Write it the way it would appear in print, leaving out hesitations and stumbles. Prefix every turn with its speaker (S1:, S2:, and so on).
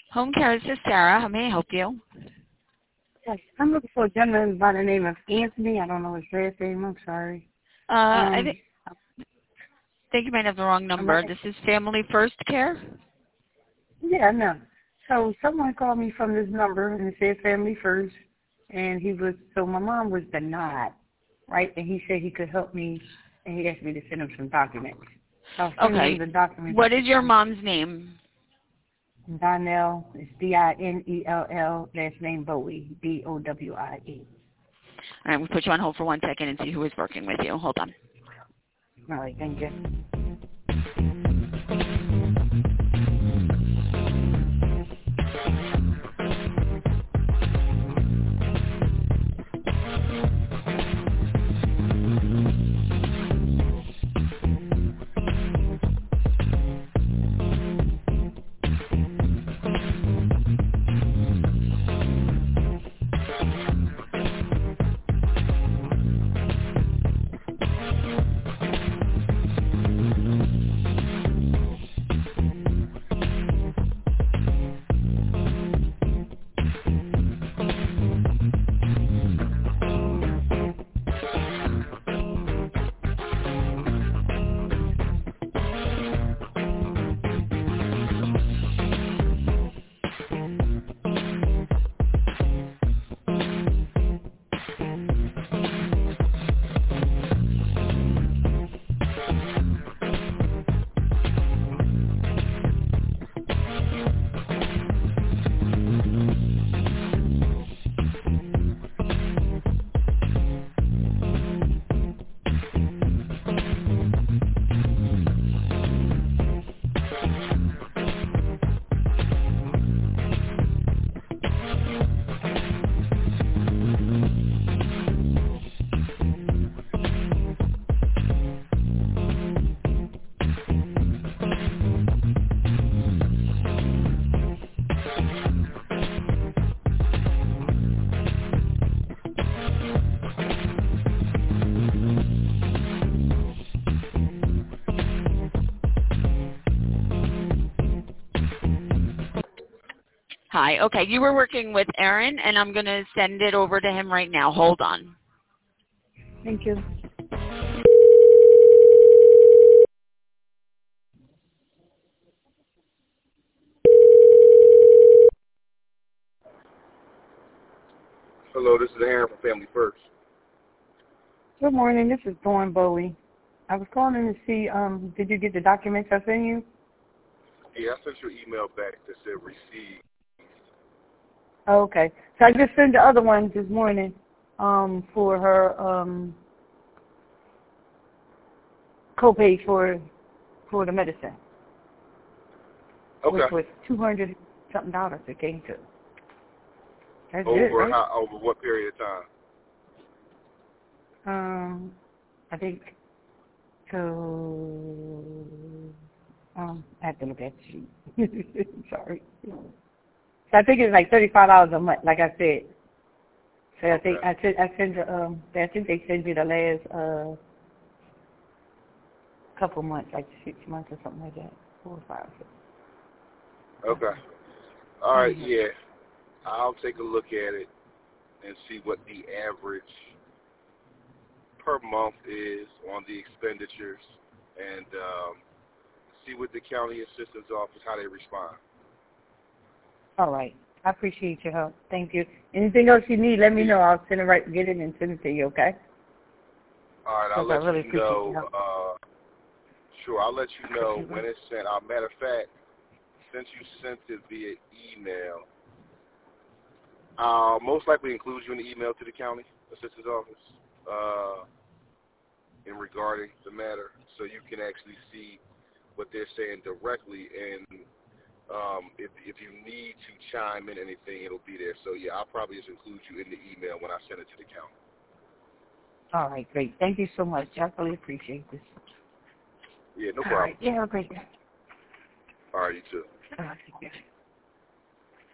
S1: Home care, this is Sarah. How may I help you?
S2: Yes, I'm looking for a gentleman by the name of Anthony. I don't know his last name. I'm sorry.
S1: I
S2: Um,
S1: think you might have the wrong
S2: am I?
S1: number. This is Family First Care.
S2: Yeah, no. So someone called me from this number and it said Family First, and my mom was denied, right? And he said he could help me, and he asked me to send him some documents. So I'll send him
S1: Okay.
S2: the documents.
S1: What is your mom's name?
S2: Donnell, it's Dinell, last name Bowie, Bowie.
S1: All right, we'll put you on hold for 1 second and see who is working with you. Hold on.
S2: All right, thank you.
S1: Hi. Okay, you were working with Aaron, and I'm going to send it over to him right now. Hold on.
S2: Thank you.
S3: Hello, this is Aaron from Family First.
S2: Good morning. This is Dawn Bowie. I was calling to see, did you get the documents I sent you?
S3: Yeah, I sent your email back that said receive.
S2: Oh, okay. So I just sent the other one this morning for her copay for the medicine,
S3: Okay.
S2: which was $200 something it came to. That's it,
S3: Over
S2: right?
S3: over what period of time?
S2: I think so. I have to look at the sheet. Sorry. So I think it's like $35 a month, like I said. So I think
S3: Okay.
S2: I think they send you the last couple months, like 6 months or something like that, 4 or 5.
S3: Okay. All right.
S2: Mm-hmm.
S3: Yeah, I'll take a look at it and see what the average per month is on the expenditures, and see what the county assistance office how they respond.
S2: All right. I appreciate your help. Thank you. Anything else you need, let me know. I'll send it right, get it and send it to you, okay?
S3: All right. I'll
S2: Because
S3: let
S2: I really
S3: you
S2: appreciate your
S3: know.
S2: help.
S3: Sure. I'll let you know when it's sent. Matter of fact, since you sent it via email, I'll most likely include you in the email to the county assistance office in regarding the matter, so you can actually see what they're saying directly, and if you need to chime in anything, it'll be there. So yeah, I'll probably just include you in the email when I send it to the county.
S2: All right, great. Thank you so much. I really appreciate this.
S3: Yeah, no
S2: All
S3: problem.
S2: right. You have a great day.
S3: All right, you too.
S2: All right.